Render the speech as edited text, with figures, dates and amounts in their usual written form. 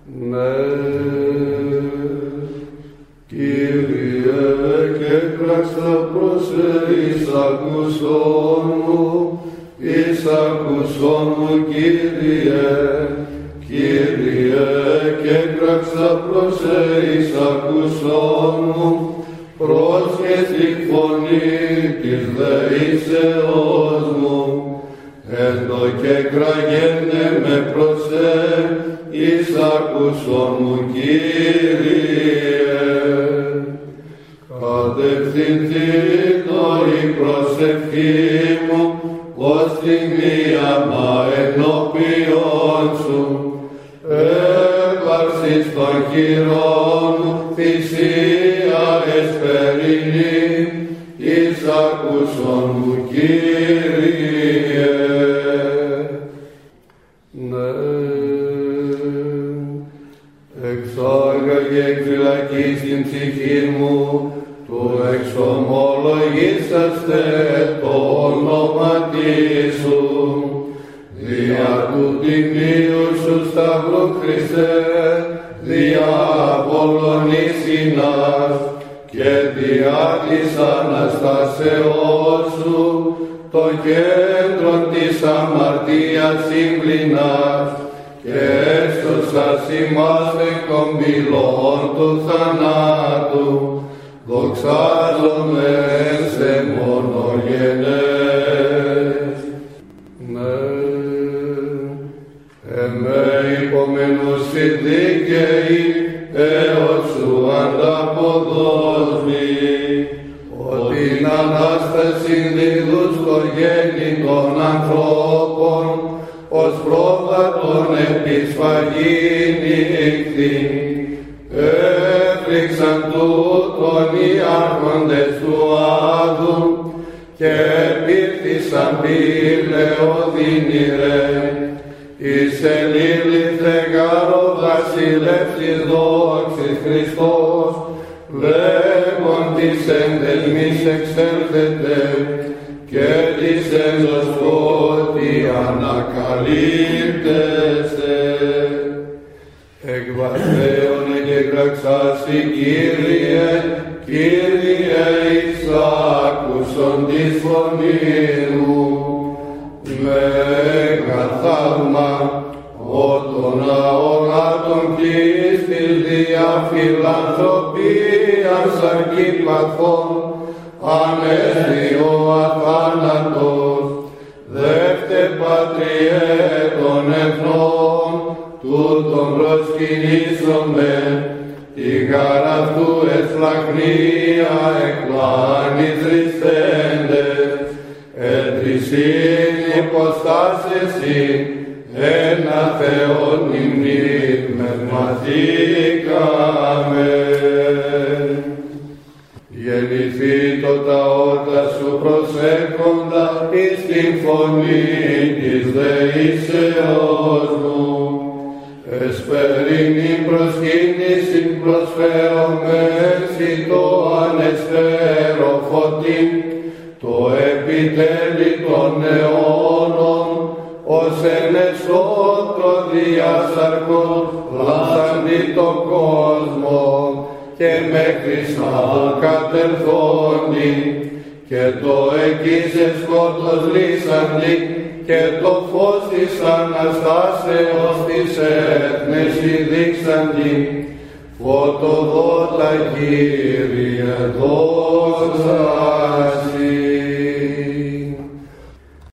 Ναι, Κύριε, και κράξα προς εισακουσόν μου, Κύριε, Κύριε, και κράξα προς εισακουσόν μου, πρόσχες τη φωνή της δεήσεώς μου, έντο και κραγένε με προσέ, εισακουσόν μου, Κύριε. Κατευθυνθήτω η προσευχή μου, ως στιγμία μα ενώπιον σου, έπαρξης των χειρών μου, θυσία εσπερινή, εισακούσον μου, Κύριε. Ναι, εξάγαγε εκ φυλακής την ψυχή μου, του εξομολογήσαστε το όνομα σου, δια του τιμίου σου σταυρού Χριστέ, δια απολωνήσινας και δια της Αναστάσεώς σου, το κέντρο της αμαρτίας σύγκλινας, και έσωσας ημάς εκ των πυλών του θανάτου, δοξάζομεν σε μονογενές. Ναι, εμέ υπομενούσι δίκαιοι, έως σου ανταποδώσμη, ότι την Ανάσταση δίδου στο γέννη των ανθρώπων, ως πρόβατον επισφαγήν νύχθη, έφρυξαν τούτον οι άρχοντες του Άδου και επήρθησαν πυλεοδυνηρέ, εις ελήλυθε γάρο βασιλεύς της δόξης Χριστός, λέγον της ενδεσμής εξέλθετε και της ενδοσκότη ανακαλύπτεστε. Εκ βαθέων εγκραξάσι, Κύριε, Κύριε, εισάκουσον της φωνής μου. Μέγα θαύμα, ο των αογάτων πίστης δια φιλανθρωπίας αρκύπαθων, ανέστη ο αθάνατος, δεύτε Πατριέ των εθνών, τούτον προσκυνήσομε, τη χαρά του εσλαχνία εκπλάνης ρηστέντες, ετρισήν υποστάσεσι, ένα Θεόν μνήμες μαζίκαμε. Γεννηθήτω τα όρτα σου προσέχοντα εις την φωνή της δεήσεώς μου. Εσπερινή προσκύνηση προσφέρομεσι το ανεσφαίρο φωτί, το επιτέλει των αιώνων, ως ενεσότρο διάσαρκος λάσαντι το κόσμο, και μέχρι σάδο κατερθόντι, και το εκεί σε σκότος λύσαντι, και το φως της Αναστάσεως της έθνες δείξαντι, φωτοδότα Κύριε δόξα